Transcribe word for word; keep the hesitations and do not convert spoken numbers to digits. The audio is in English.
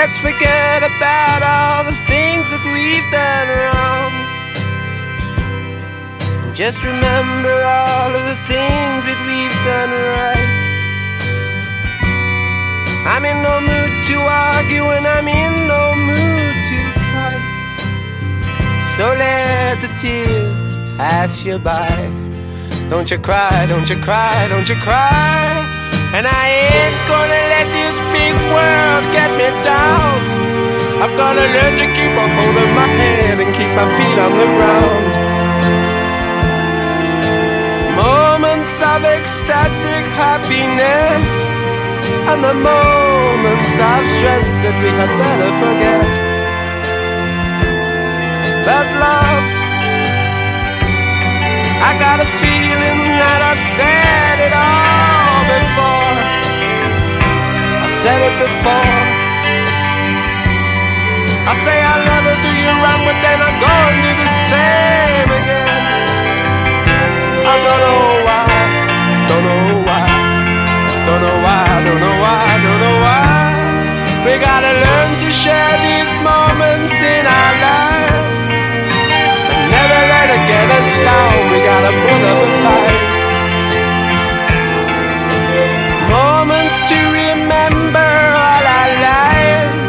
let's forget about all the things that we've done wrong. Just remember all of the things that we've done right. I'm in no mood to argue and I'm in no mood to fight. So let the tears pass you by. Don't you cry, don't you cry, don't you cry. And I ain't gonna let this big world get me down. I've gotta learn to keep a hold of my head and keep my feet on the ground. Moments of ecstatic happiness and the moments of stress that we had better forget. That love, I got a feeling that I've said it all before. I've said it before. I say I love